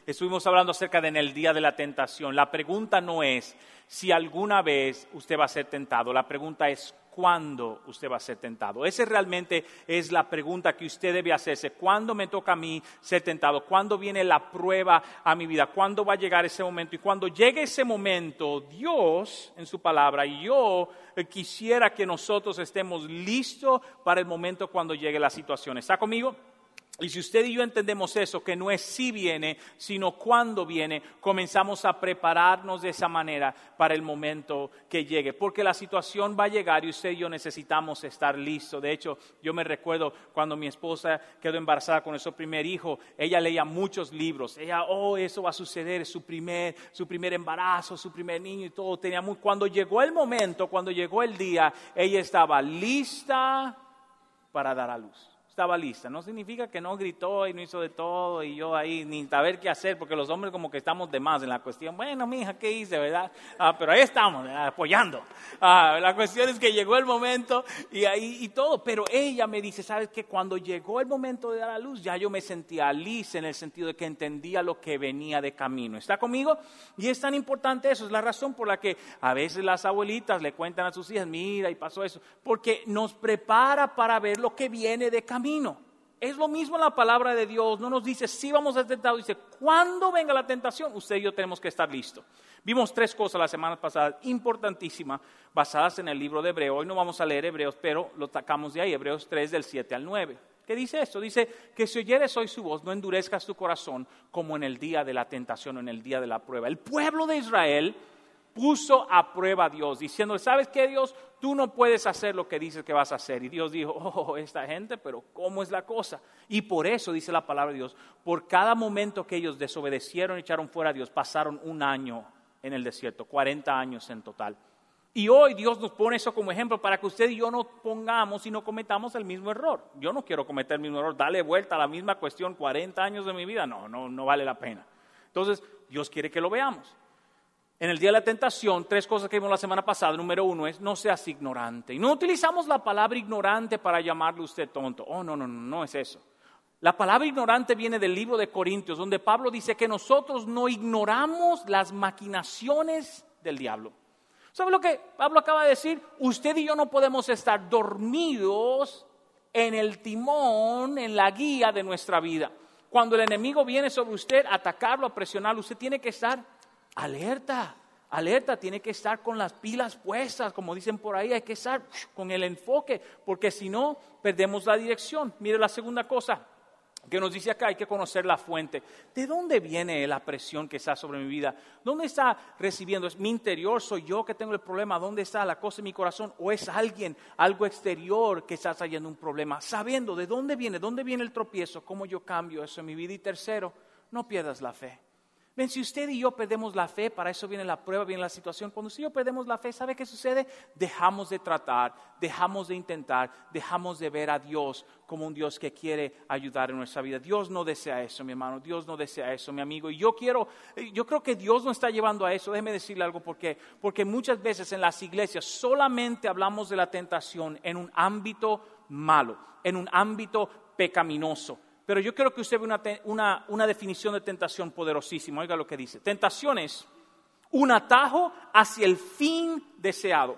estuvimos hablando acerca de en el día de la tentación. La pregunta no es si alguna vez usted va a ser tentado, la pregunta es ¿cuándo usted va a ser tentado? Esa realmente es la pregunta que usted debe hacerse. ¿Cuándo me toca a mí ser tentado? ¿Cuándo viene la prueba a mi vida? ¿Cuándo va a llegar ese momento? Y cuando llegue ese momento, Dios en su palabra, y yo quisiera que nosotros estemos listos para el momento cuando llegue la situación. ¿Está conmigo? Y si usted y yo entendemos eso, que no es si viene, sino cuándo viene, comenzamos a prepararnos de esa manera para el momento que llegue. Porque la situación va a llegar y usted y yo necesitamos estar listos. De hecho, yo me recuerdo cuando mi esposa quedó embarazada con su primer hijo, ella leía muchos libros. Ella, eso va a suceder, es su primer embarazo, su primer niño y todo. Cuando llegó el momento, cuando llegó el día, ella estaba lista para dar a luz. Estaba lista, no significa que no gritó y no hizo de todo y yo ahí ni saber qué hacer, porque los hombres como que estamos de más en la cuestión. Bueno, mija, ¿qué hice, verdad? Pero ahí estamos, apoyando. La cuestión es que llegó el momento y todo, pero ella me dice, ¿sabes qué? Cuando llegó el momento de dar a luz, ya yo me sentía lista en el sentido de que entendía lo que venía de camino. ¿Está conmigo? Y es tan importante eso, es la razón por la que a veces las abuelitas le cuentan a sus hijas, mira, y pasó eso, porque nos prepara para ver lo que viene de camino. Es lo mismo en la palabra de Dios, no nos dice si vamos a ser tentados, dice cuando venga la tentación, usted y yo tenemos que estar listos. Vimos 3 cosas la semana pasada, importantísimas, basadas en el libro de Hebreos. Hoy no vamos a leer Hebreos, pero lo sacamos de ahí, Hebreos 3 del 7 al 9. ¿Qué dice esto? Dice que si oyeres hoy su voz, no endurezcas tu corazón como en el día de la tentación o en el día de la prueba. El pueblo de Israel puso a prueba a Dios, diciendo, ¿sabes qué, Dios? Tú no puedes hacer lo que dices que vas a hacer. Y Dios dijo, esta gente, pero ¿cómo es la cosa? Y por eso, dice la palabra de Dios, por cada momento que ellos desobedecieron y echaron fuera a Dios, pasaron 1 año en el desierto, 40 años en total. Y hoy Dios nos pone eso como ejemplo para que usted y yo no pongamos y no cometamos el mismo error. Yo no quiero cometer el mismo error, darle vuelta a la misma cuestión 40 años de mi vida, no vale la pena. Entonces, Dios quiere que lo veamos. En el día de la tentación, 3 cosas que vimos la semana pasada. Número 1 es, no seas ignorante. Y no utilizamos la palabra ignorante para llamarle a usted tonto. No es eso. La palabra ignorante viene del libro de Corintios, donde Pablo dice que nosotros no ignoramos las maquinaciones del diablo. ¿Sabe lo que Pablo acaba de decir? Usted y yo no podemos estar dormidos en el timón, en la guía de nuestra vida. Cuando el enemigo viene sobre usted, a atacarlo, a presionarlo, usted tiene que estar alerta, tiene que estar con las pilas puestas, como dicen por ahí, hay que estar con el enfoque, porque si no, perdemos la dirección. Mire la segunda cosa que nos dice acá, hay que conocer la fuente. ¿De dónde viene la presión que está sobre mi vida? ¿Dónde está recibiendo? ¿Es mi interior? ¿Soy yo que tengo el problema? ¿Dónde está la cosa en mi corazón? ¿O es alguien, algo exterior que está trayendo un problema? Sabiendo de dónde viene el tropiezo, cómo yo cambio eso en mi vida. Y tercero, no pierdas la fe. Ven, si usted y yo perdemos la fe, para eso viene la prueba, viene la situación. Cuando usted y yo perdemos la fe, ¿sabe qué sucede? Dejamos de tratar, dejamos de intentar, dejamos de ver a Dios como un Dios que quiere ayudar en nuestra vida. Dios no desea eso, mi hermano, Dios no desea eso, mi amigo. Y yo creo que Dios nos está llevando a eso. Déjeme decirle algo, porque muchas veces en las iglesias solamente hablamos de la tentación en un ámbito malo, en un ámbito pecaminoso. Pero yo quiero que usted vea una definición de tentación poderosísima. Oiga lo que dice. Tentación es un atajo hacia el fin deseado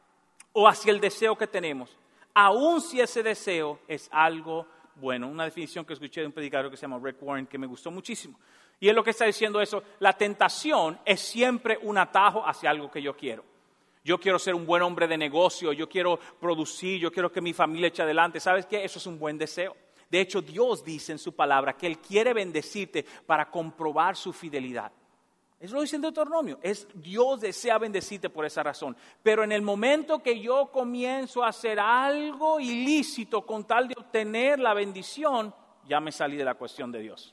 o hacia el deseo que tenemos, aun si ese deseo es algo bueno. Una definición que escuché de un predicador que se llama Rick Warren, que me gustó muchísimo. Y es lo que está diciendo eso. La tentación es siempre un atajo hacia algo que yo quiero. Yo quiero ser un buen hombre de negocio, yo quiero producir, yo quiero que mi familia eche adelante. ¿Sabes qué? Eso es un buen deseo. De hecho, Dios dice en su palabra que Él quiere bendecirte para comprobar su fidelidad. Eso lo dice en Deuteronomio. Dios desea bendecirte por esa razón. Pero en el momento que yo comienzo a hacer algo ilícito con tal de obtener la bendición, ya me salí de la cuestión de Dios.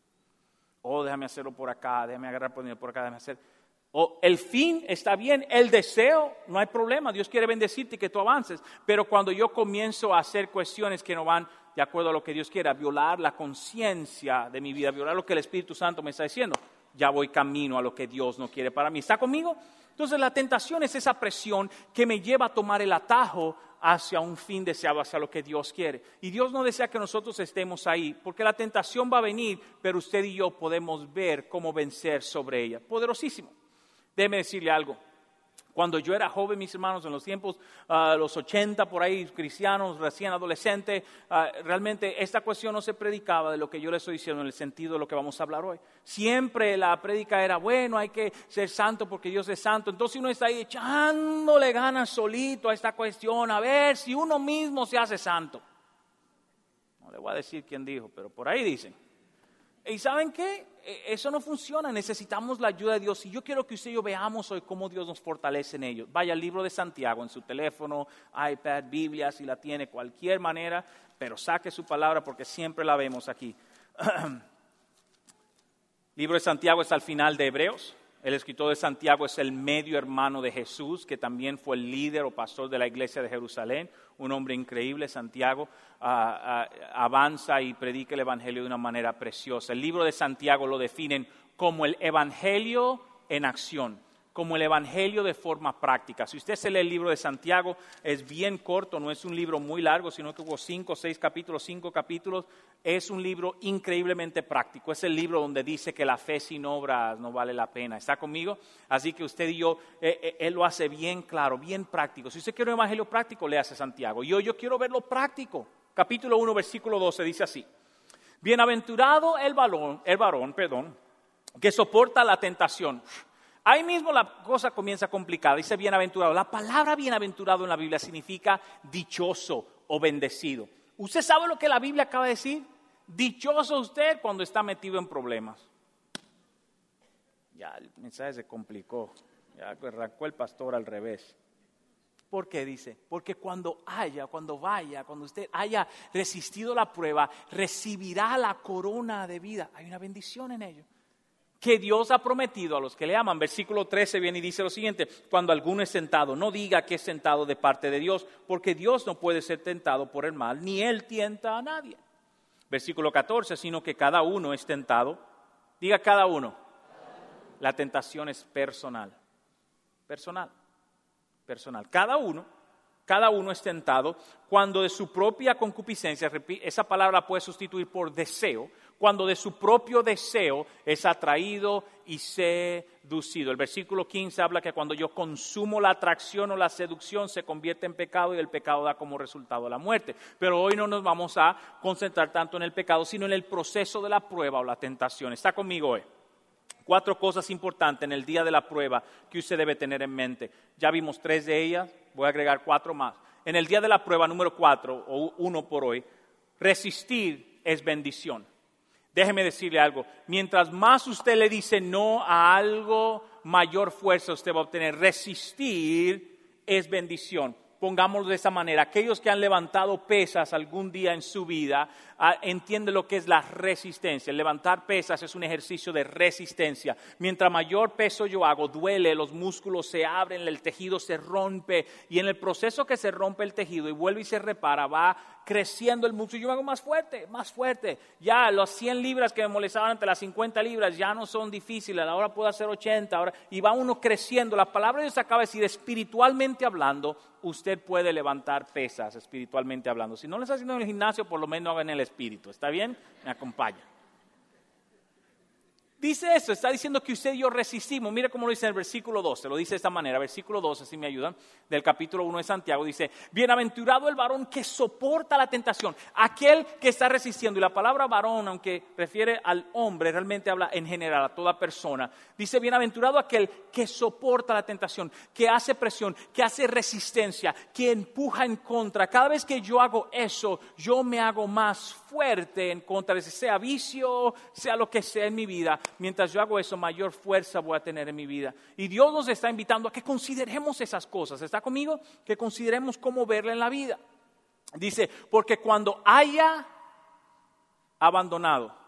Déjame hacerlo por acá, déjame agarrar por acá, déjame hacer. El fin está bien, el deseo no hay problema. Dios quiere bendecirte y que tú avances. Pero cuando yo comienzo a hacer cuestiones que no van de acuerdo a lo que Dios quiera, violar la conciencia de mi vida, violar lo que el Espíritu Santo me está diciendo, ya voy camino a lo que Dios no quiere para mí. ¿Está conmigo? Entonces la tentación es esa presión que me lleva a tomar el atajo hacia un fin deseado, hacia lo que Dios quiere. Y Dios no desea que nosotros estemos ahí, porque la tentación va a venir, pero usted y yo podemos ver cómo vencer sobre ella. Poderosísimo. Déjeme decirle algo. Cuando yo era joven, mis hermanos, en los tiempos, los 80, por ahí, cristianos, recién adolescentes, realmente esta cuestión no se predicaba de lo que yo le estoy diciendo en el sentido de lo que vamos a hablar hoy. Siempre la prédica era, bueno, hay que ser santo porque Dios es santo. Entonces uno está ahí echándole ganas solito a esta cuestión, a ver si uno mismo se hace santo. No le voy a decir quién dijo, pero por ahí dicen. ¿Y saben qué? Eso no funciona, necesitamos la ayuda de Dios. Y yo quiero que usted y yo veamos hoy cómo Dios nos fortalece en ello. Vaya al libro de Santiago en su teléfono, iPad, Biblia, si la tiene, cualquier manera, pero saque su palabra porque siempre la vemos aquí. Libro de Santiago está al final de Hebreos. El escritor de Santiago es el medio hermano de Jesús, que también fue el líder o pastor de la iglesia de Jerusalén. Un hombre increíble, Santiago, avanza y predica el evangelio de una manera preciosa. El libro de Santiago lo definen como el evangelio en acción, como el evangelio de forma práctica. Si usted se lee el libro de Santiago, es bien corto, no es un libro muy largo, sino que hubo 5 capítulos. Es un libro increíblemente práctico. Es el libro donde dice que la fe sin obras no vale la pena. ¿Está conmigo? Así que usted y yo, él lo hace bien claro, bien práctico. Si usted quiere un evangelio práctico, léase Santiago. Yo quiero verlo práctico. Capítulo 1, versículo 12 dice así. Bienaventurado el varón, que soporta la tentación. Ahí mismo la cosa comienza complicada. Dice bienaventurado. La palabra bienaventurado en la Biblia significa dichoso o bendecido. ¿Usted sabe lo que la Biblia acaba de decir? Dichoso usted cuando está metido en problemas. Ya el mensaje se complicó. Ya arrancó el pastor al revés. ¿Por qué dice? Porque cuando usted haya resistido la prueba, recibirá la corona de vida. Hay una bendición en ello. Que Dios ha prometido a los que le aman. Versículo 13 viene y dice lo siguiente: cuando alguno es tentado, no diga que es tentado de parte de Dios, porque Dios no puede ser tentado por el mal, ni Él tienta a nadie. Versículo 14, sino que cada uno es tentado. Diga cada uno. La tentación es personal. Personal. Cada uno es tentado cuando de su propia concupiscencia, esa palabra puede sustituir por deseo, cuando de su propio deseo es atraído y seducido. El versículo 15 habla que cuando yo consumo la atracción o la seducción se convierte en pecado y el pecado da como resultado la muerte. Pero hoy no nos vamos a concentrar tanto en el pecado, sino en el proceso de la prueba o la tentación. ¿Está conmigo hoy? 4 cosas importantes en el día de la prueba que usted debe tener en mente. Ya vimos 3 de ellas, voy a agregar 4 más. En el día de la prueba, número 4, o 1 por hoy, resistir es bendición. Déjeme decirle algo, mientras más usted le dice no a algo, mayor fuerza usted va a obtener. Resistir es bendición. Pongámoslo de esa manera. Aquellos que han levantado pesas algún día en su vida entienden lo que es la resistencia. El levantar pesas es un ejercicio de resistencia. Mientras mayor peso yo hago, duele, los músculos se abren, el tejido se rompe. Y en el proceso que se rompe el tejido y vuelve y se repara, va creciendo el músculo. Yo me hago más fuerte. Ya las 100 libras que me molestaban ante las 50 libras ya no son difíciles. Ahora puedo hacer 80. Ahora, y va uno creciendo. La palabra de Dios acaba de decir, espiritualmente hablando, usted puede levantar pesas espiritualmente hablando. Si no lo está haciendo en el gimnasio, por lo menos haga en el espíritu. ¿Está bien? Me acompaña. Dice eso, está diciendo que usted y yo resistimos. Mire cómo lo dice en el versículo 12, lo dice de esta manera. Versículo 12, si me ayudan, del capítulo 1 de Santiago, dice: bienaventurado el varón que soporta la tentación, aquel que está resistiendo. Y la palabra varón, aunque refiere al hombre, realmente habla en general a toda persona. Dice: bienaventurado aquel que soporta la tentación, que hace presión, que hace resistencia, que empuja en contra. Cada vez que yo hago eso, yo me hago más fuerte en contra de ese, sea vicio, sea lo que sea en mi vida. Mientras yo hago eso, mayor fuerza voy a tener en mi vida. Y Dios nos está invitando a que consideremos esas cosas. ¿Está conmigo? Que consideremos cómo verla en la vida. Dice, porque cuando haya abandonado,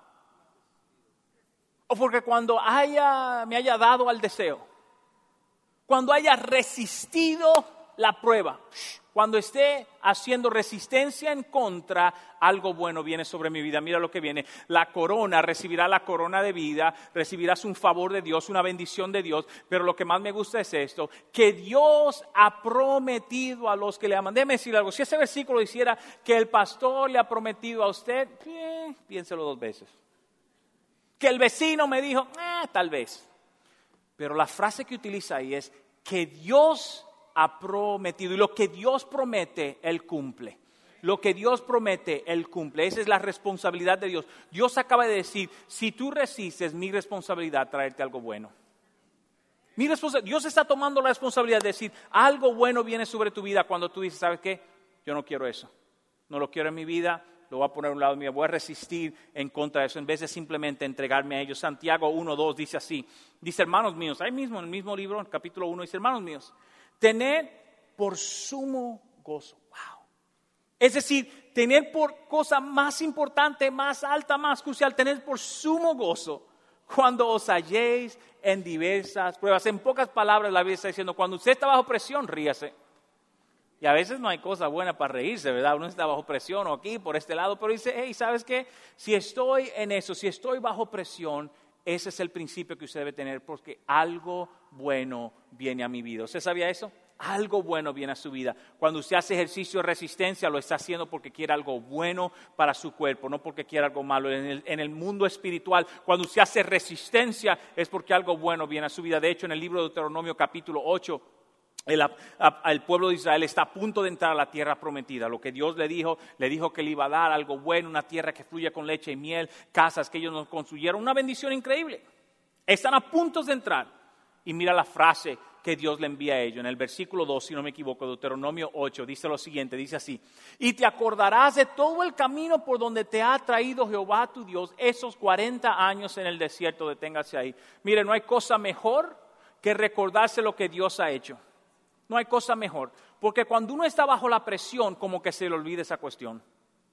o porque cuando me haya dado al deseo, cuando haya resistido la prueba, cuando esté haciendo resistencia en contra, algo bueno viene sobre mi vida. Mira lo que viene, la corona, recibirá la corona de vida, recibirás un favor de Dios, una bendición de Dios, pero lo que más me gusta es esto, que Dios ha prometido a los que le aman. Déjeme decir algo, si ese versículo hiciera que el pastor le ha prometido a usted, piénselo 2 veces. Que el vecino me dijo, tal vez. Pero la frase que utiliza ahí es que Dios ha prometido, y lo que Dios promete, Él cumple. Lo que Dios promete, Él cumple. Esa es la responsabilidad de Dios. Dios acaba de decir, si tú resistes, mi responsabilidad traerte algo bueno. Dios está tomando la responsabilidad de decir, algo bueno viene sobre tu vida cuando tú dices, ¿sabes qué? Yo no quiero eso. No lo quiero en mi vida, lo voy a poner a un lado mío, voy a resistir en contra de eso, en vez de simplemente entregarme a ellos. Santiago 1:2 dice así, dice, hermanos míos, ahí mismo en el mismo libro, en el capítulo 1, dice, hermanos míos, tened por sumo gozo. Wow. Es decir, tener por cosa más importante, más alta, más crucial, tener por sumo gozo cuando os halléis en diversas pruebas. En pocas palabras la Biblia está diciendo, cuando usted está bajo presión, ríase. Y a veces no hay cosa buena para reírse, ¿verdad? Uno está bajo presión o aquí, por este lado, pero dice, hey, ¿sabes qué? Si estoy en eso, si estoy bajo presión, ese es el principio que usted debe tener, porque algo bueno viene a mi vida. ¿Usted sabía eso? Algo bueno viene a su vida. Cuando usted hace ejercicio de resistencia, lo está haciendo porque quiere algo bueno para su cuerpo, no porque quiere algo malo. En el mundo espiritual, cuando usted hace resistencia, es porque algo bueno viene a su vida. De hecho, en el libro de Deuteronomio capítulo 8, el pueblo de Israel está a punto de entrar a la tierra prometida. Lo que Dios le dijo que le iba a dar algo bueno, una tierra que fluya con leche y miel, casas que ellos nos construyeron, una bendición increíble. Están a punto de entrar. Y mira la frase que Dios le envía a ellos. En el versículo 2, si no me equivoco, Deuteronomio 8, dice lo siguiente, dice así, y te acordarás de todo el camino por donde te ha traído Jehová tu Dios esos 40 años en el desierto, deténgase ahí. Mire, no hay cosa mejor que recordarse lo que Dios ha hecho. No hay cosa mejor, porque cuando uno está bajo la presión, como que se le olvida esa cuestión.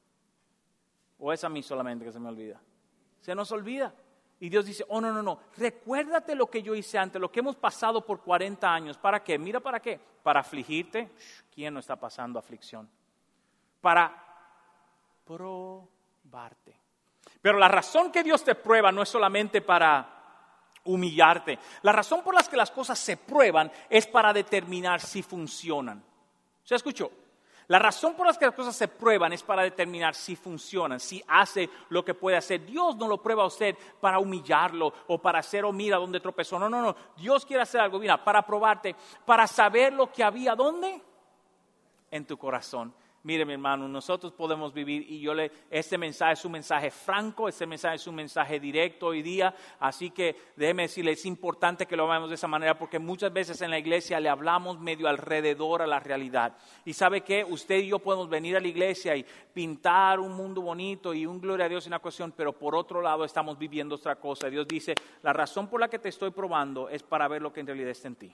O es a mí solamente que se me olvida. Se nos olvida. Y Dios dice, no, recuérdate lo que yo hice antes, lo que hemos pasado por 40 años. ¿Para qué? Mira, ¿para qué? Para afligirte. ¿Quién no está pasando aflicción? Para probarte. Pero la razón que Dios te prueba no es solamente para humillarte. La razón por la que las cosas se prueban es para determinar si funcionan. ¿Se escuchó? La razón por la que las cosas se prueban es para determinar si funcionan, si hace lo que puede hacer. Dios no lo prueba a usted para humillarlo o para hacer, mira dónde tropezó. No. Dios quiere hacer algo, mira, para probarte, para saber lo que había, ¿dónde? En tu corazón. Mire, mi hermano, nosotros podemos vivir este mensaje es un mensaje franco, este mensaje es un mensaje directo hoy día, así que déjeme decirle, es importante que lo hagamos de esa manera porque muchas veces en la iglesia le hablamos medio alrededor a la realidad. Y ¿sabe qué? Usted y yo podemos venir a la iglesia y pintar un mundo bonito y un gloria a Dios en una cuestión, pero por otro lado estamos viviendo otra cosa. Dios dice, la razón por la que te estoy probando es para ver lo que en realidad está en ti.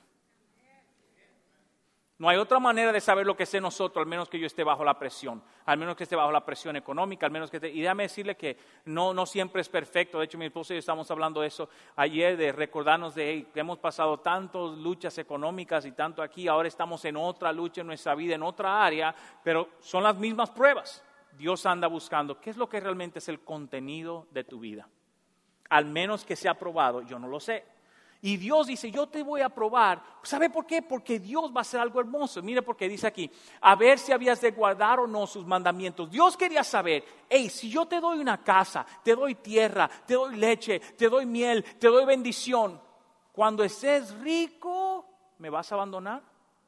No hay otra manera de saber lo que sé nosotros, al menos que yo esté bajo la presión, al menos que esté bajo la presión económica, al menos que y déjame decirle que no siempre es perfecto. De hecho, mi esposa y yo estamos hablando de eso ayer, de recordarnos que hemos pasado tantas luchas económicas y tanto aquí, ahora estamos en otra lucha en nuestra vida, en otra área, pero son las mismas pruebas. Dios anda buscando qué es lo que realmente es el contenido de tu vida. Al menos que sea probado, yo no lo sé. Y Dios dice, yo te voy a probar. ¿Sabe por qué? Porque Dios va a hacer algo hermoso. Mire porque dice aquí, a ver si habías de guardar o no sus mandamientos. Dios quería saber, si yo te doy una casa, te doy tierra, te doy leche, te doy miel, te doy bendición, cuando estés rico, ¿me vas a abandonar?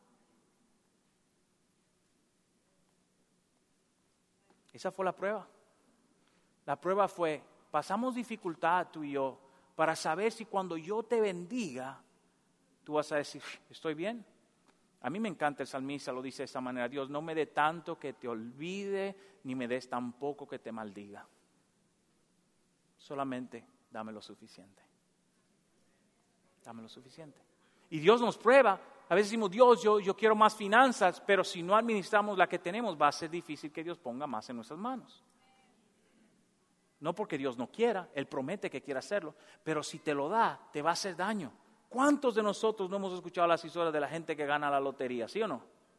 Esa fue la prueba. La prueba fue, pasamos dificultad tú y yo, para saber si cuando yo te bendiga, tú vas a decir, ¿estoy bien? A mí me encanta el salmista, lo dice de esta manera, Dios no me dé tanto que te olvide, ni me des tan poco que te maldiga. Solamente dame lo suficiente. Dame lo suficiente. Y Dios nos prueba, a veces decimos, Dios, yo quiero más finanzas, pero si no administramos la que tenemos, va a ser difícil que Dios ponga más en nuestras manos. No porque Dios no quiera, Él promete que quiere hacerlo, pero si te lo da, te va a hacer daño. ¿Cuántos de nosotros no hemos escuchado las historias de la gente que gana la lotería, sí o no?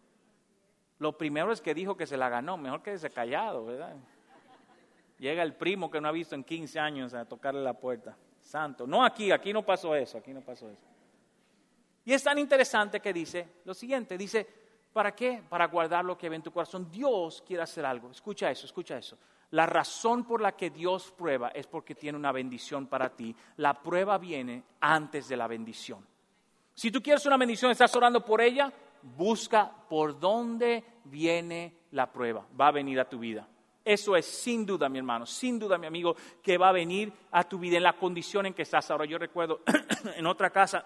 Lo primero es que dijo que se la ganó, mejor quédese callado, ¿verdad? Llega el primo que no ha visto en 15 años a tocarle la puerta. Santo. No aquí no pasó eso, aquí no pasó eso. Y es tan interesante que dice lo siguiente, dice, ¿para qué? Para guardar lo que ve en tu corazón. Dios quiere hacer algo. Escucha eso. La razón por la que Dios prueba es porque tiene una bendición para ti. La prueba viene antes de la bendición. Si tú quieres una bendición, estás orando por ella, busca por dónde viene la prueba. Va a venir a tu vida. Eso es sin duda, mi hermano, sin duda, mi amigo, que va a venir a tu vida en la condición en que estás ahora. Yo recuerdo en otra casa,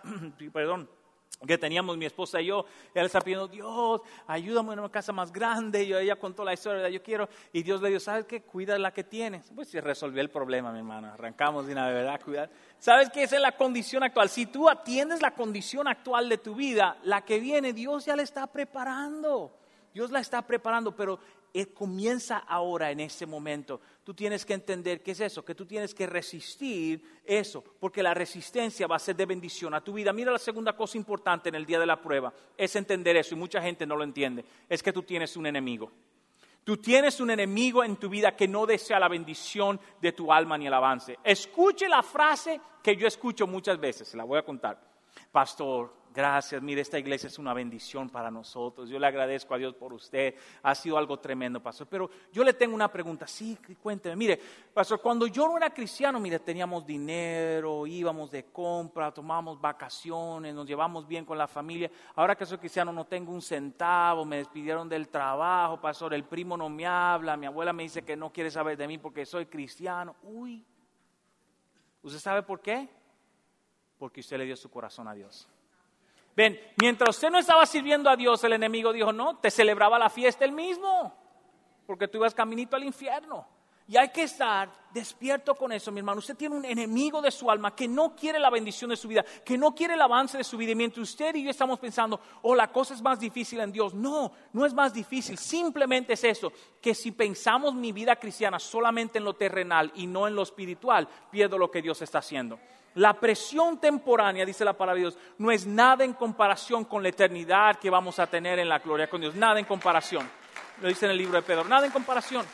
que teníamos mi esposa y yo, ella le está pidiendo, Dios, ayúdame en una casa más grande. Y ella contó la historia, yo quiero, y Dios le dijo, ¿sabes qué? Cuida la que tienes. Pues se resolvió el problema, mi hermano, arrancamos de una verdad, cuidar. ¿Sabes qué? Esa es la condición actual. Si tú atiendes la condición actual de tu vida, la que viene, Dios ya la está preparando. Dios la está preparando, pero comienza ahora en ese momento. Tú tienes que entender qué es eso, que tú tienes que resistir eso, porque la resistencia va a ser de bendición a tu vida. Mira, la segunda cosa importante en el día de la prueba es entender eso, y mucha gente no lo entiende, es que tú tienes un enemigo. Tú tienes un enemigo en tu vida que no desea la bendición de tu alma ni el avance. Escuche la frase que yo escucho muchas veces, se la voy a contar. Pastor, gracias, mire, esta iglesia es una bendición para nosotros. Yo le agradezco a Dios por usted, ha sido algo tremendo, pastor. Pero yo le tengo una pregunta, sí, cuénteme. Mire, pastor, cuando yo no era cristiano, mire, teníamos dinero, íbamos de compra, tomábamos vacaciones, nos llevamos bien con la familia. Ahora que soy cristiano no tengo un centavo, me despidieron del trabajo, pastor, el primo no me habla, mi abuela me dice que no quiere saber de mí porque soy cristiano. Uy, ¿usted sabe por qué? Porque usted le dio su corazón a Dios. Ven, mientras usted no estaba sirviendo a Dios, el enemigo dijo, no, te celebraba la fiesta él mismo, porque tú ibas caminito al infierno. Y hay que estar despierto con eso, mi hermano. Usted tiene un enemigo de su alma que no quiere la bendición de su vida, que no quiere el avance de su vida. Y mientras usted y yo estamos pensando, la cosa es más difícil en Dios. No, no es más difícil. Simplemente es eso, que si pensamos mi vida cristiana solamente en lo terrenal y no en lo espiritual, pierdo lo que Dios está haciendo. La presión temporánea, dice la palabra de Dios, no es nada en comparación con la eternidad que vamos a tener en la gloria con Dios. Nada en comparación. Lo dice en el libro de Pedro. Nada en comparación.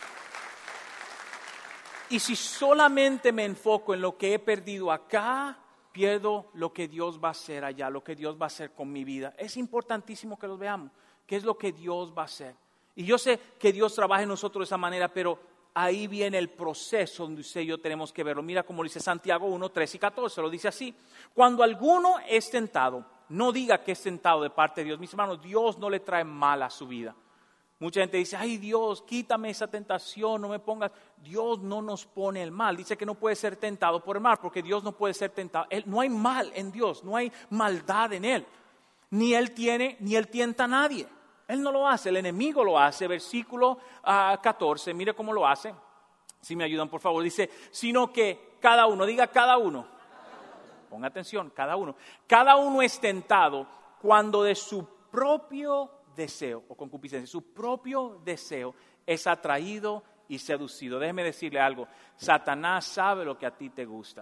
Y si solamente me enfoco en lo que he perdido acá, pierdo lo que Dios va a hacer allá, lo que Dios va a hacer con mi vida. Es importantísimo que lo veamos. ¿Qué es lo que Dios va a hacer? Y yo sé que Dios trabaja en nosotros de esa manera, pero ahí viene el proceso donde usted y yo tenemos que verlo. Mira cómo dice Santiago 1, 13 y 14, lo dice así. Cuando alguno es tentado, no diga que es tentado de parte de Dios. Mis hermanos, Dios no le trae mal a su vida. Mucha gente dice, ay Dios, quítame esa tentación, no me pongas. Dios no nos pone el mal. Dice que no puede ser tentado por el mal, porque Dios no puede ser tentado. No hay mal en Dios, no hay maldad en Él. Ni Él tienta a nadie. Él no lo hace, el enemigo lo hace. Versículo 14, mire cómo lo hace. Si me ayudan, por favor. Dice, sino que cada uno, diga cada uno. Ponga atención, cada uno. Cada uno es tentado cuando de su propio deseo o concupiscencia, su propio deseo es atraído y seducido. Déjeme decirle algo. Satanás sabe lo que a ti te gusta.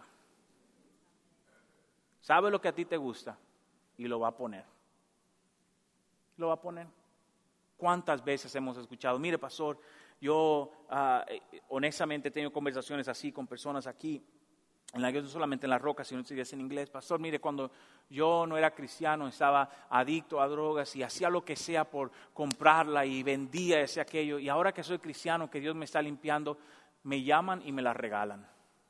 Sabe lo que a ti te gusta y lo va a poner. Lo va a poner. ¿Cuántas veces hemos escuchado? Mire, pastor, yo honestamente he tenido conversaciones así con personas aquí, no solamente en La Roca, sino en inglés. Pastor, mire, cuando yo no era cristiano, estaba adicto a drogas y hacía lo que sea por comprarla y vendía ese aquello. Y ahora que soy cristiano, que Dios me está limpiando, me llaman y me la regalan.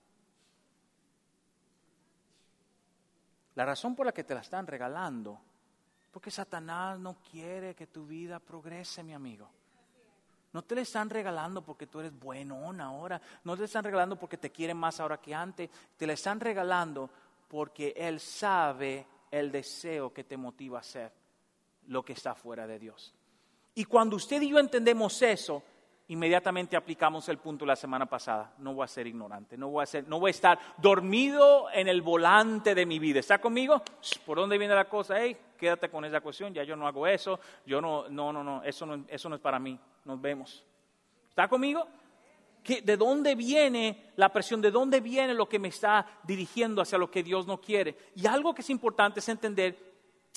La razón por la que te la están regalando, porque Satanás no quiere que tu vida progrese, mi amigo. No te le están regalando porque tú eres buenón ahora. No te le están regalando porque te quieren más ahora que antes. Te le están regalando porque Él sabe el deseo que te motiva a hacer lo que está fuera de Dios. Y cuando usted y yo entendemos eso, inmediatamente aplicamos el punto de la semana pasada. No voy a ser ignorante, no voy a estar dormido en el volante de mi vida. ¿Está conmigo? ¿Por dónde viene la cosa? Hey, quédate con esa cuestión, ya yo no hago eso, eso no es para mí. Nos vemos. ¿Está conmigo? ¿De dónde viene la presión? ¿De dónde viene lo que me está dirigiendo hacia lo que Dios no quiere? Y algo que es importante es entender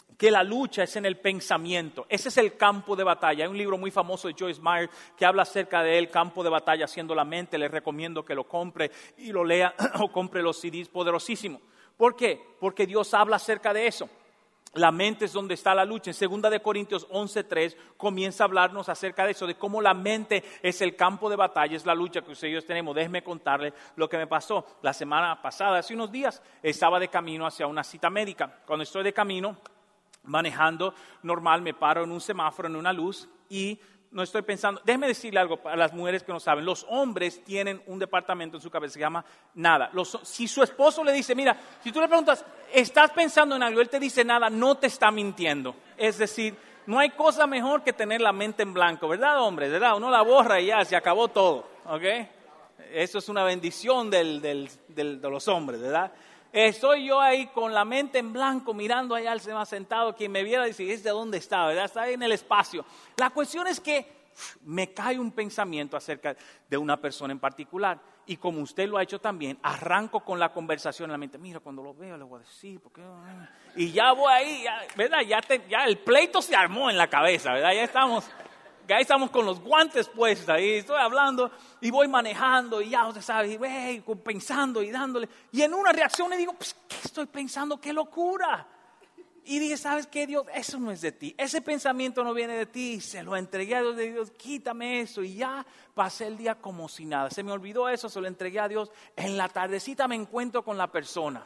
que la lucha es en el pensamiento. Ese es el campo de batalla. Hay un libro muy famoso de Joyce Meyer que habla acerca del campo de batalla haciendo la mente. Les recomiendo que lo compre y lo lea o compre los CDs, poderosísimo. ¿Por qué? Porque Dios habla acerca de eso. La mente es donde está la lucha. En 2 Corintios 11:3 comienza a hablarnos acerca de eso, de cómo la mente es el campo de batalla, es la lucha que ustedes y yo tenemos. Déjenme contarles lo que me pasó. La semana pasada, hace unos días, estaba de camino hacia una cita médica. Cuando estoy de camino, manejando normal, me paro en un semáforo, en una luz y no estoy pensando. Déjenme decirle algo para las mujeres que no saben. Los hombres tienen un departamento en su cabeza que se llama nada. Si su esposo le dice, mira, si tú le preguntas, ¿estás pensando en algo? Él te dice nada, no te está mintiendo. Es decir, no hay cosa mejor que tener la mente en blanco, ¿verdad, hombre? ¿Verdad? Uno la borra y ya, se acabó todo, ¿ok? Eso es una bendición de los hombres, ¿verdad? Estoy yo ahí con la mente en blanco mirando allá al Señor sentado. Quien me viera dice, ¿este dónde está? ¿Verdad? Está ahí en el espacio. La cuestión es que me cae un pensamiento acerca de una persona en particular. Y como usted lo ha hecho también, arranco con la conversación en la mente. Mira, cuando lo veo le voy a decir, ¿por qué? Y ya voy ahí, ya, ¿verdad? Ya el pleito se armó en la cabeza, ¿verdad? Ya estamos con los guantes puestos ahí, estoy hablando y voy manejando y ya usted sabe, y pensando y dándole. Y en una reacción le digo, pues, ¿qué estoy pensando? ¡Qué locura! Y dije, ¿sabes qué, Dios? Eso no es de ti. Ese pensamiento no viene de ti. Se lo entregué a Dios, de Dios, quítame eso. Y ya pasé el día como si nada. Se me olvidó eso, se lo entregué a Dios. En la tardecita me encuentro con la persona.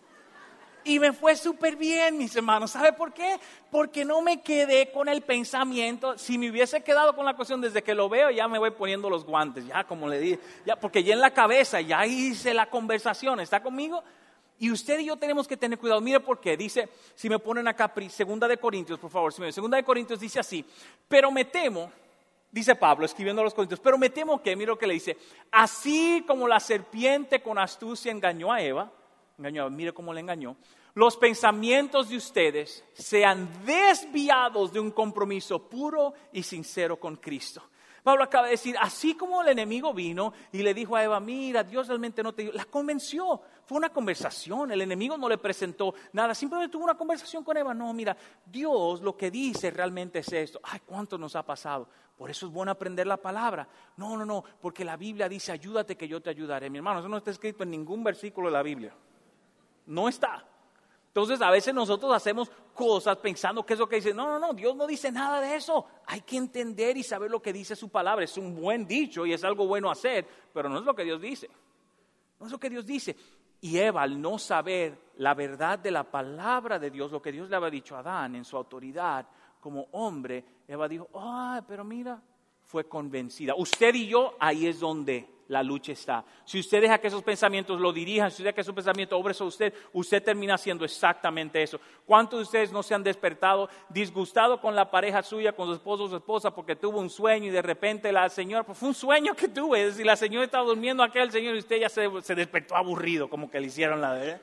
Y me fue súper bien, mis hermanos. ¿Sabe por qué? Porque no me quedé con el pensamiento. Si me hubiese quedado con la cuestión desde que lo veo, ya me voy poniendo los guantes. Ya, como le dije, ya, porque ya en la cabeza, ya hice la conversación. ¿Está conmigo? Y usted y yo tenemos que tener cuidado. Mire por qué. Dice, si me ponen acá, 2 Corintios, por favor. 2 Corintios dice así. Pero me temo, dice Pablo, escribiendo a los Corintios, pero me temo que, mire lo que le dice. Así como la serpiente con astucia engañó a Eva, mire cómo le engañó. Los pensamientos de ustedes sean desviados de un compromiso puro y sincero con Cristo. Pablo acaba de decir, así como el enemigo vino y le dijo a Eva, mira, Dios realmente no te dio, la convenció. Fue una conversación, el enemigo no le presentó nada, simplemente tuvo una conversación con Eva. No, mira, Dios lo que dice realmente es esto. Ay, ¿cuánto nos ha pasado? Por eso es bueno aprender la palabra. No, porque la Biblia dice, ayúdate que yo te ayudaré. Mi hermano, eso no está escrito en ningún versículo de la Biblia. No está. Entonces a veces nosotros hacemos cosas pensando que es lo que dice. No, Dios no dice nada de eso. Hay que entender y saber lo que dice su palabra. Es un buen dicho y es algo bueno hacer, pero no es lo que Dios dice. No es lo que Dios dice. Y Eva, al no saber la verdad de la palabra de Dios, lo que Dios le había dicho a Adán en su autoridad como hombre, Eva dijo, pero mira, fue convencida. Usted y yo, ahí es donde la lucha está. Si usted deja que esos pensamientos lo dirijan, si usted deja que esos pensamientos obren sobre usted termina haciendo exactamente eso. ¿Cuántos de ustedes no se han despertado disgustado con la pareja suya, con su esposo o su esposa, porque tuvo un sueño y de repente la señora, pues fue un sueño que tuve, es decir, la señora estaba durmiendo aquel señor y usted ya se despertó aburrido, como que le hicieron la de...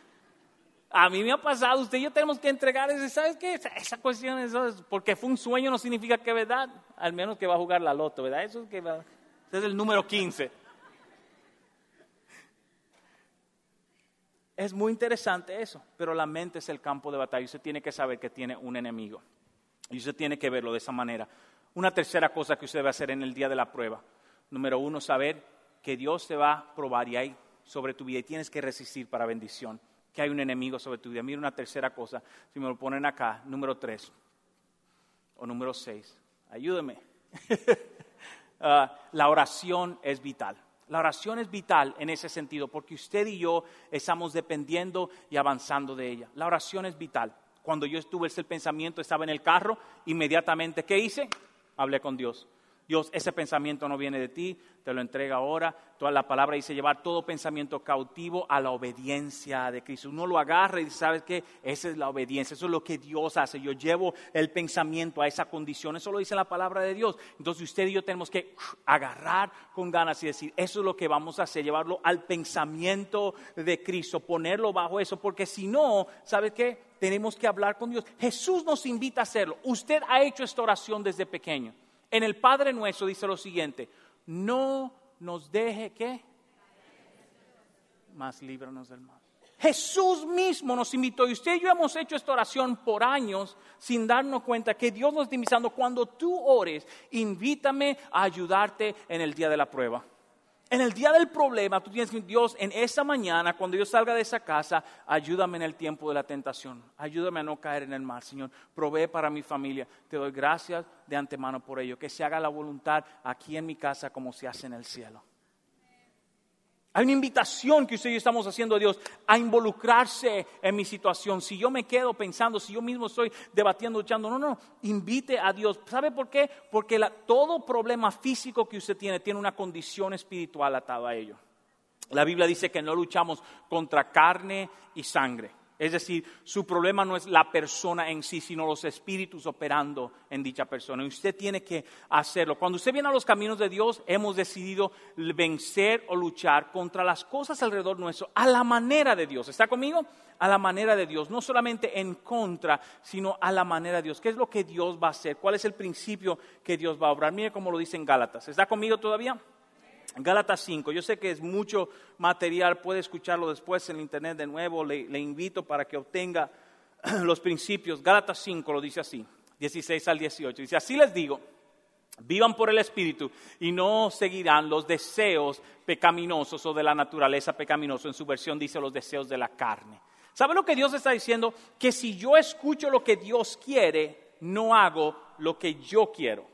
A mí me ha pasado, usted y yo tenemos que entregar, ¿sabes qué? Esa cuestión, porque fue un sueño no significa que es verdad, al menos que va a jugar la loto, ¿verdad? Eso es que va... Ese es el número 15. Es muy interesante eso, pero la mente es el campo de batalla. Usted tiene que saber que tiene un enemigo y usted tiene que verlo de esa manera. Una tercera cosa que usted va a hacer en el día de la prueba. Número 1, saber que Dios te va a probar y hay sobre tu vida y tienes que resistir para bendición. Que hay un enemigo sobre tu vida. Mira una tercera cosa, si me lo ponen acá, número 3 o número 6. Ayúdeme. La oración es vital. La oración es vital en ese sentido porque usted y yo estamos dependiendo y avanzando de ella. La oración es vital. Cuando yo tuve ese pensamiento, estaba en el carro, inmediatamente, ¿qué hice? Hablé con Dios. Dios, ese pensamiento no viene de ti, te lo entrega ahora. Toda la palabra dice llevar todo pensamiento cautivo a la obediencia de Cristo. Uno lo agarra y dice, ¿sabes qué? Esa es la obediencia, eso es lo que Dios hace. Yo llevo el pensamiento a esa condición, eso lo dice la palabra de Dios. Entonces usted y yo tenemos que agarrar con ganas y decir, eso es lo que vamos a hacer, llevarlo al pensamiento de Cristo, ponerlo bajo eso, porque si no, ¿sabe qué? Tenemos que hablar con Dios. Jesús nos invita a hacerlo. Usted ha hecho esta oración desde pequeño. En el Padre Nuestro dice lo siguiente, no nos deje, ¿qué? Más líbranos del mal. Jesús mismo nos invitó, y usted y yo hemos hecho esta oración por años sin darnos cuenta que Dios nos está invitando. Cuando tú ores, invítame a ayudarte en el día de la prueba. En el día del problema, tú tienes que decir, Dios, en esa mañana, cuando yo salga de esa casa, ayúdame en el tiempo de la tentación. Ayúdame a no caer en el mal, Señor. Provee para mi familia. Te doy gracias de antemano por ello. Que se haga la voluntad aquí en mi casa como se hace en el cielo. Hay una invitación que usted y yo estamos haciendo a Dios a involucrarse en mi situación. Si yo me quedo pensando, si yo mismo estoy debatiendo, luchando, no, invite a Dios. ¿Sabe por qué? Porque todo problema físico que usted tiene una condición espiritual atada a ello. La Biblia dice que no luchamos contra carne y sangre. Es decir, su problema no es la persona en sí, sino los espíritus operando en dicha persona. Y usted tiene que hacerlo. Cuando usted viene a los caminos de Dios, hemos decidido vencer o luchar contra las cosas alrededor nuestro a la manera de Dios. ¿Está conmigo? A la manera de Dios. No solamente en contra, sino a la manera de Dios. ¿Qué es lo que Dios va a hacer? ¿Cuál es el principio que Dios va a obrar? Mire cómo lo dice en Gálatas. ¿Está conmigo todavía? Gálatas 5, yo sé que es mucho material, puede escucharlo después en el internet de nuevo, le invito para que obtenga los principios. Gálatas 5 lo dice así, 16 al 18, dice, así les digo, vivan por el Espíritu y no seguirán los deseos pecaminosos o de la naturaleza pecaminosa, en su versión dice los deseos de la carne. ¿Sabe lo que Dios está diciendo? Que si yo escucho lo que Dios quiere, no hago lo que yo quiero.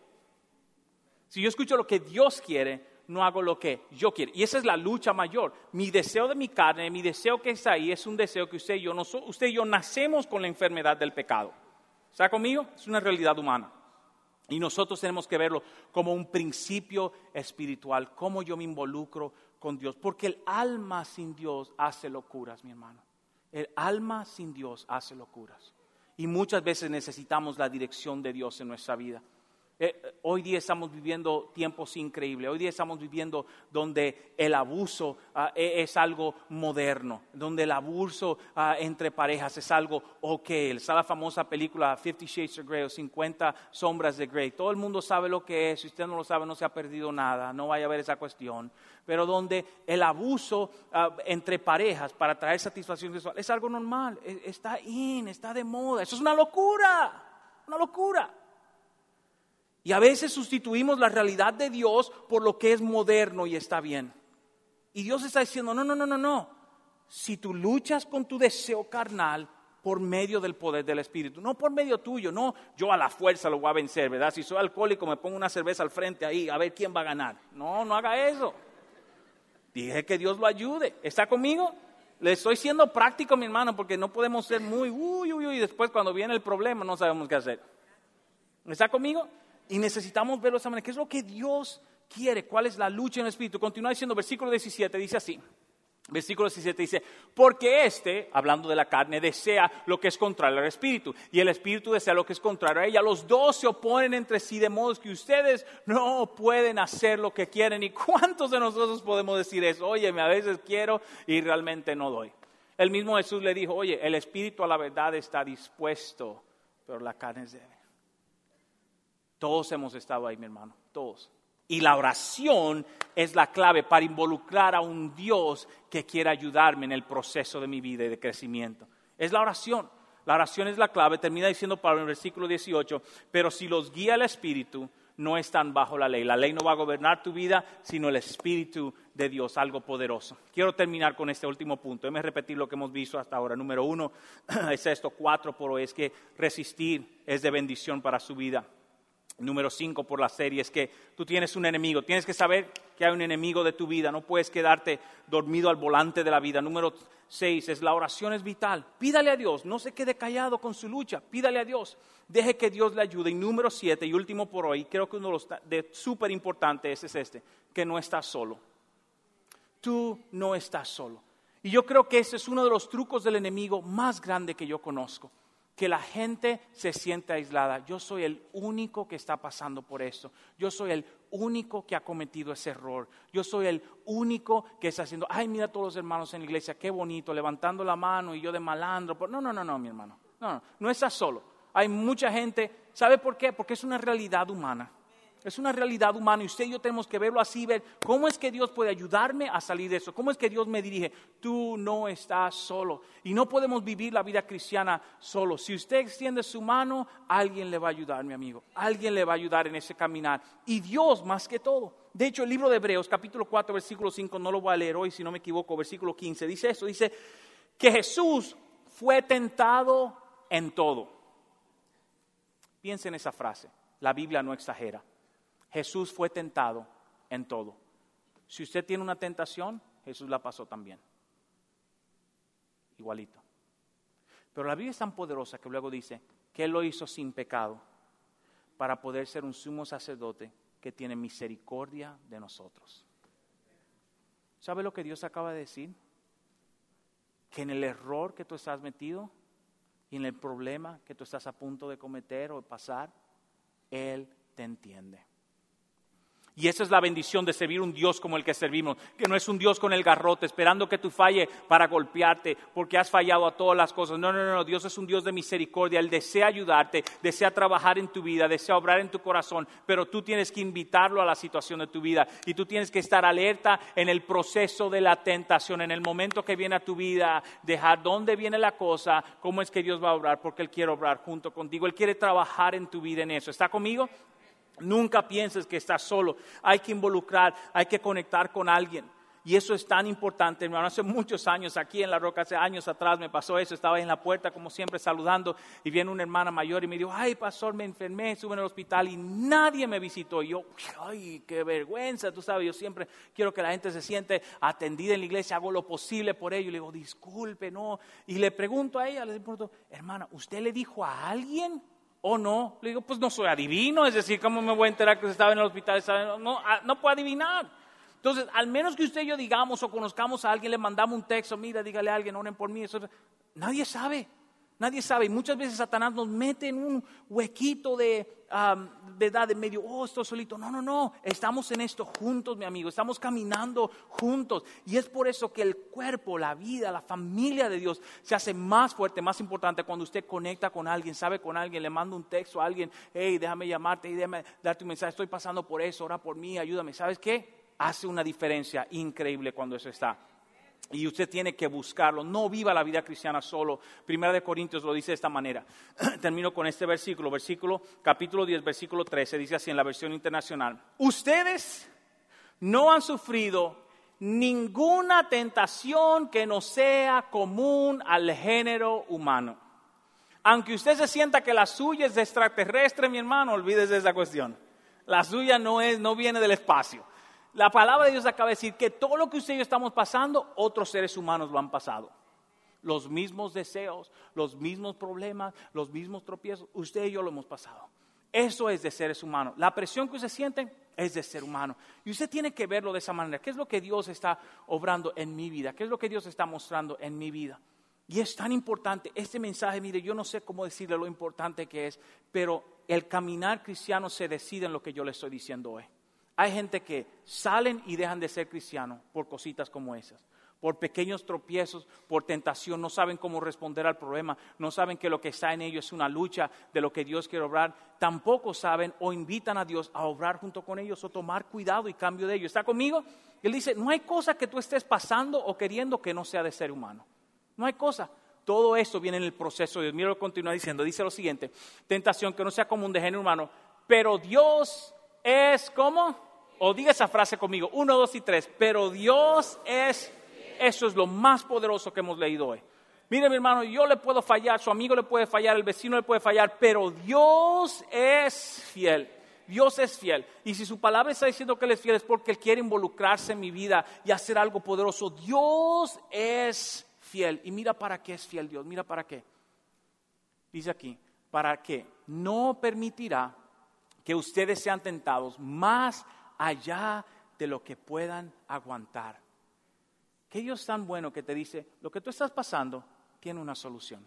Si yo escucho lo que Dios quiere, no hago lo que yo quiero. Y esa es la lucha mayor. Mi deseo de mi carne, mi deseo que está ahí, es un deseo que usted y yo nacemos con la enfermedad del pecado. ¿Está conmigo? Es una realidad humana. Y nosotros tenemos que verlo como un principio espiritual, cómo yo me involucro con Dios. Porque el alma sin Dios hace locuras, mi hermano. El alma sin Dios hace locuras. Y muchas veces necesitamos la dirección de Dios en nuestra vida. Hoy día estamos viviendo tiempos increíbles. Hoy día estamos viviendo donde el abuso es algo moderno, donde el abuso entre parejas es algo ok. Está la famosa película 50 Shades of Grey o 50 Sombras de Grey. Todo el mundo sabe lo que es. Si usted no lo sabe, no se ha perdido nada. No vaya a ver esa cuestión. Pero donde el abuso entre parejas para traer satisfacción sexual es algo normal. Está está de moda. Eso es una locura. Una locura. Y a veces sustituimos la realidad de Dios por lo que es moderno y está bien. Y Dios está diciendo, no. Si tú luchas con tu deseo carnal por medio del poder del Espíritu, no por medio tuyo, no, yo a la fuerza lo voy a vencer, ¿verdad? Si soy alcohólico me pongo una cerveza al frente ahí, a ver quién va a ganar. No haga eso. Dije que Dios lo ayude. ¿Está conmigo? Le estoy siendo práctico, mi hermano, porque no podemos ser muy, y después cuando viene el problema no sabemos qué hacer. ¿Está conmigo? Y necesitamos verlo de esa manera. ¿Qué es lo que Dios quiere? ¿Cuál es la lucha en el Espíritu? Continúa diciendo, versículo 17, dice así. Versículo 17 dice, porque hablando de la carne, desea lo que es contrario al Espíritu. Y el Espíritu desea lo que es contrario a ella. Los dos se oponen entre sí, de modo que ustedes no pueden hacer lo que quieren. ¿Y cuántos de nosotros podemos decir eso? Óyeme, a veces quiero y realmente no doy. El mismo Jesús le dijo, oye, el Espíritu a la verdad está dispuesto, pero la carne es débil. Todos hemos estado ahí, mi hermano, todos. Y la oración es la clave para involucrar a un Dios que quiera ayudarme en el proceso de mi vida y de crecimiento. Es la oración. La oración es la clave. Termina diciendo Pablo en el versículo 18, pero si los guía el Espíritu, no están bajo la ley. La ley no va a gobernar tu vida, sino el Espíritu de Dios, algo poderoso. Quiero terminar con este último punto. Déjame repetir lo que hemos visto hasta ahora. Número 1 es esto. 4 por hoy es que resistir es de bendición para su vida. Número 5 por la serie es que tú tienes un enemigo. Tienes que saber que hay un enemigo de tu vida. No puedes quedarte dormido al volante de la vida. Número 6 es la oración es vital. Pídale a Dios. No se quede callado con su lucha. Pídale a Dios. Deje que Dios le ayude. Y número 7 y último por hoy, creo que uno de los súper importantes es este, que no estás solo. Tú no estás solo. Y yo creo que ese es uno de los trucos del enemigo más grande que yo conozco. Que la gente se siente aislada. Yo soy el único que está pasando por esto. Yo soy el único que ha cometido ese error. Yo soy el único que está haciendo, ay, mira a todos los hermanos en la iglesia, qué bonito, levantando la mano y yo de malandro. No, mi hermano. No estás solo. Hay mucha gente. ¿Sabe por qué? Porque es una realidad humana. Es una realidad humana y usted y yo tenemos que verlo así, ver cómo es que Dios puede ayudarme a salir de eso, cómo es que Dios me dirige. Tú no estás solo y no podemos vivir la vida cristiana solo. Si usted extiende su mano, alguien le va a ayudar, mi amigo. Alguien le va a ayudar en ese caminar. Y Dios más que todo. De hecho, el libro de Hebreos, capítulo 4, versículo 5, no lo voy a leer hoy, si no me equivoco, versículo 15, dice eso, dice que Jesús fue tentado en todo. Piensa en esa frase, la Biblia no exagera. Jesús fue tentado en todo. Si usted tiene una tentación, Jesús la pasó también. Igualito. Pero la Biblia es tan poderosa que luego dice que Él lo hizo sin pecado para poder ser un sumo sacerdote que tiene misericordia de nosotros. ¿Sabe lo que Dios acaba de decir? Que en el error que tú estás metido y en el problema que tú estás a punto de cometer o pasar, Él te entiende. Y esa es la bendición de servir un Dios como el que servimos, que no es un Dios con el garrote, esperando que tú falle para golpearte, porque has fallado a todas las cosas. No, Dios es un Dios de misericordia. Él desea ayudarte, desea trabajar en tu vida, desea obrar en tu corazón, pero tú tienes que invitarlo a la situación de tu vida. Y tú tienes que estar alerta en el proceso de la tentación, en el momento que viene a tu vida, dejar dónde viene la cosa, cómo es que Dios va a obrar, porque Él quiere obrar junto contigo. Él quiere trabajar en tu vida en eso. ¿Está conmigo? Nunca pienses que estás solo, hay que involucrar, hay que conectar con alguien. Y eso es tan importante, hermano. Hace muchos años, aquí en La Roca, hace años atrás me pasó eso. Estaba en la puerta, como siempre, saludando. Y viene una hermana mayor y me dijo, ay, pastor, me enfermé, estuve en el hospital y nadie me visitó. Y yo, ay, qué vergüenza. Tú sabes, yo siempre quiero que la gente se siente atendida en la iglesia. Hago lo posible por ello. Y le digo, disculpe, no. Y le pregunto a ella, hermana, ¿usted le dijo a alguien? ¿O no? Le digo, pues no soy adivino, es decir, ¿cómo me voy a enterar que se estaba en el hospital? No puedo adivinar. Entonces, al menos que usted y yo digamos o conozcamos a alguien, le mandamos un texto, mira, dígale a alguien, oren por mí. Nadie sabe. Y muchas veces Satanás nos mete en un huequito de edad de medio, estoy solito. No, estamos en esto juntos, mi amigo, estamos caminando juntos. Y es por eso que el cuerpo, la vida, la familia de Dios se hace más fuerte, más importante cuando usted conecta con alguien, sabe con alguien, le manda un texto a alguien, hey, déjame llamarte y déjame darte un mensaje, estoy pasando por eso, ora por mí, ayúdame. ¿Sabes qué? Hace una diferencia increíble cuando eso está. Y usted tiene que buscarlo. No viva la vida cristiana solo. Primera de Corintios lo dice de esta manera. Termino con este versículo, capítulo 10, versículo 13. Dice así en la versión internacional. Ustedes no han sufrido ninguna tentación que no sea común al género humano. Aunque usted se sienta que la suya es extraterrestre, mi hermano, olvídese de esa cuestión. La suya no viene del espacio. La palabra de Dios acaba de decir que todo lo que usted y yo estamos pasando, otros seres humanos lo han pasado. Los mismos deseos, los mismos problemas, los mismos tropiezos, usted y yo lo hemos pasado. Eso es de seres humanos. La presión que usted siente es de ser humano. Y usted tiene que verlo de esa manera. ¿Qué es lo que Dios está obrando en mi vida? ¿Qué es lo que Dios está mostrando en mi vida? Y es tan importante. Este mensaje, mire, yo no sé cómo decirle lo importante que es, pero el caminar cristiano se decide en lo que yo le estoy diciendo hoy. Hay gente que salen y dejan de ser cristianos por cositas como esas, por pequeños tropiezos, por tentación, no saben cómo responder al problema, no saben que lo que está en ellos es una lucha de lo que Dios quiere obrar, tampoco saben o invitan a Dios a obrar junto con ellos o tomar cuidado y cambio de ellos. ¿Está conmigo? Él dice, no hay cosa que tú estés pasando o queriendo que no sea de ser humano. No hay cosa. Todo esto viene en el proceso de Dios. Mira lo que continúa diciendo. Dice lo siguiente, tentación que no sea común de género humano, pero Dios es como... O diga esa frase conmigo, 1, 2 y 3. Pero Dios es, eso es lo más poderoso que hemos leído hoy. Mire mi hermano, yo le puedo fallar, su amigo le puede fallar, el vecino le puede fallar, pero Dios es fiel. Dios es fiel. Y si su palabra está diciendo que Él es fiel es porque Él quiere involucrarse en mi vida y hacer algo poderoso. Dios es fiel. Y mira para qué es fiel Dios, mira para qué. Dice aquí, para que no permitirá que ustedes sean tentados más allá de lo que puedan aguantar. Que Dios tan bueno que te dice, lo que tú estás pasando tiene una solución.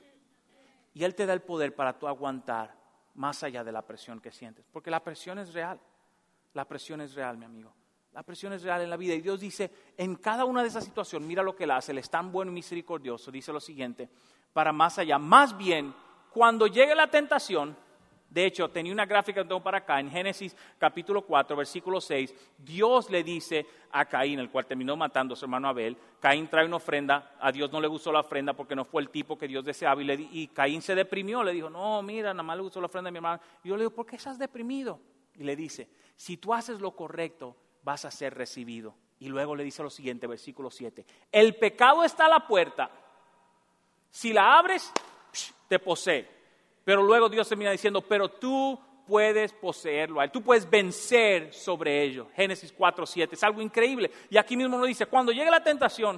Y Él te da el poder para tú aguantar más allá de la presión que sientes. Porque la presión es real. La presión es real, mi amigo. La presión es real en la vida. Y Dios dice, en cada una de esas situaciones, mira lo que Él hace. Él es tan bueno y misericordioso. Dice lo siguiente, para más allá. Más bien, cuando llegue la tentación, De hecho, tenía una gráfica que tengo para acá, en Génesis capítulo 4, versículo 6, Dios le dice a Caín, el cual terminó matando a su hermano Abel. Caín trae una ofrenda, a Dios no le gustó la ofrenda porque no fue el tipo que Dios deseaba, y Caín se deprimió, le dijo, no, mira, nada más le gustó la ofrenda de mi hermano. Y yo le digo, ¿por qué estás deprimido? Y le dice, si tú haces lo correcto, vas a ser recibido. Y luego le dice lo siguiente, versículo 7, el pecado está a la puerta, si la abres, te posee. Pero luego Dios termina diciendo, pero tú puedes poseerlo a él, tú puedes vencer sobre ello. Génesis 4:7, es algo increíble. Y aquí mismo nos dice, cuando llegue la tentación,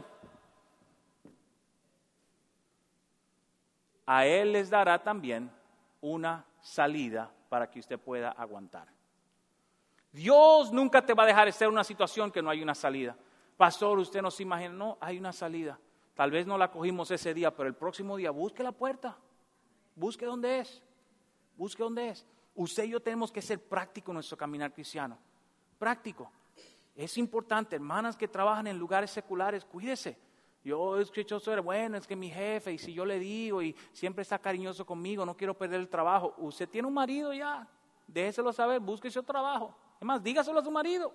a él les dará también una salida para que usted pueda aguantar. Dios nunca te va a dejar estar en una situación que no hay una salida. Pastor, usted no se imagina, no, hay una salida. Tal vez no la cogimos ese día, pero el próximo día busque la puerta. Busque dónde es. Busque dónde es. Usted y yo tenemos que ser prácticos en nuestro caminar cristiano. Práctico. Es importante, hermanas que trabajan en lugares seculares, cuídese. Yo escucho eso, bueno, es que mi jefe, y si yo le digo, y siempre está cariñoso conmigo, no quiero perder el trabajo. Usted tiene un marido ya, déjeselo saber, búsquese otro trabajo. Es más, dígaselo a su marido.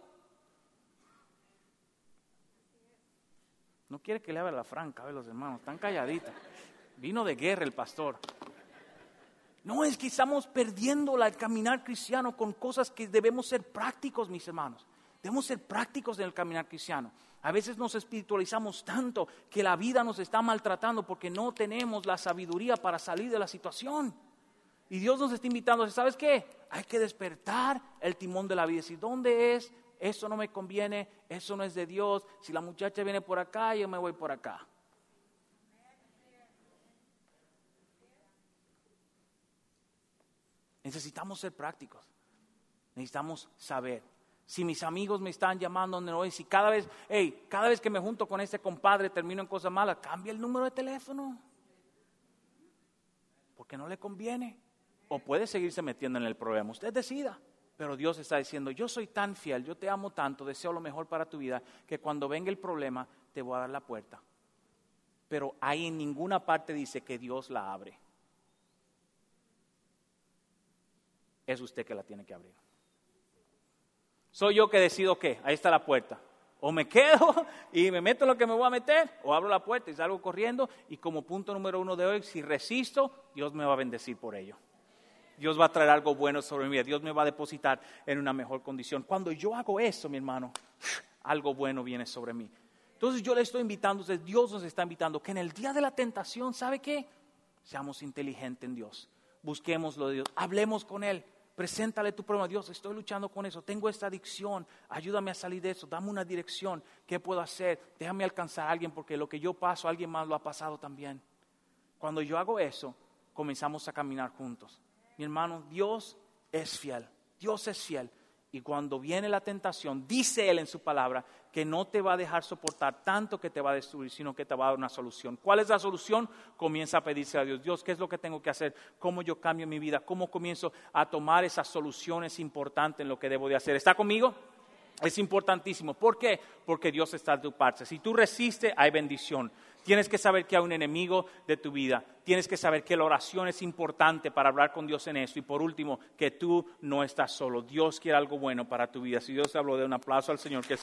No quiere que le hable la franca, los hermanos, están calladitos. Vino de guerra el pastor. No, es que estamos perdiendo el caminar cristiano con cosas que debemos ser prácticos, mis hermanos. Debemos ser prácticos en el caminar cristiano. A veces nos espiritualizamos tanto que la vida nos está maltratando porque no tenemos la sabiduría para salir de la situación. Y Dios nos está invitando, ¿sabes qué? Hay que despertar el timón de la vida. Decir, ¿dónde es? Eso no me conviene, eso no es de Dios. Si la muchacha viene por acá, yo me voy por acá. Necesitamos ser prácticos. Necesitamos saber. Si mis amigos me están llamando donde no es, si cada vez que me junto con este compadre termino en cosas malas, cambia el número de teléfono. Porque no le conviene. O puede seguirse metiendo en el problema. Usted decida. Pero Dios está diciendo, yo soy tan fiel, yo te amo tanto, deseo lo mejor para tu vida, que cuando venga el problema te voy a dar la puerta. Pero ahí en ninguna parte dice que Dios la abre. Es usted que la tiene que abrir. Soy yo que decido qué, ahí está la puerta. O me quedo y me meto en lo que me voy a meter, o abro la puerta y salgo corriendo. Y como punto número 1 de hoy, si resisto, Dios me va a bendecir por ello. Dios va a traer algo bueno sobre mi vida. Dios me va a depositar en una mejor condición. Cuando yo hago eso, mi hermano, algo bueno viene sobre mí. Entonces yo le estoy invitando, Dios nos está invitando, que en el día de la tentación, ¿sabe qué? Seamos inteligentes en Dios. Busquémoslo de Dios, hablemos con Él. Preséntale tu problema. Dios, estoy luchando con eso, tengo esta adicción, ayúdame a salir de eso, dame una dirección, ¿qué puedo hacer? Déjame alcanzar a alguien porque lo que yo paso, alguien más lo ha pasado también. Cuando yo hago eso, comenzamos a caminar juntos. Mi hermano, Dios es fiel, Dios es fiel. Y cuando viene la tentación, dice Él en su palabra que no te va a dejar soportar tanto que te va a destruir, sino que te va a dar una solución. ¿Cuál es la solución? Comienza a pedirse a Dios, Dios, ¿qué es lo que tengo que hacer? ¿Cómo yo cambio mi vida? ¿Cómo comienzo a tomar esas soluciones importantes en lo que debo de hacer? ¿Está conmigo? Es importantísimo. ¿Por qué? Porque Dios está de tu parte. Si tú resistes, hay bendición. Tienes que saber que hay un enemigo de tu vida. Tienes que saber que la oración es importante para hablar con Dios en eso. Y por último, que tú no estás solo. Dios quiere algo bueno para tu vida. Si Dios te habló, de un aplauso al Señor. Que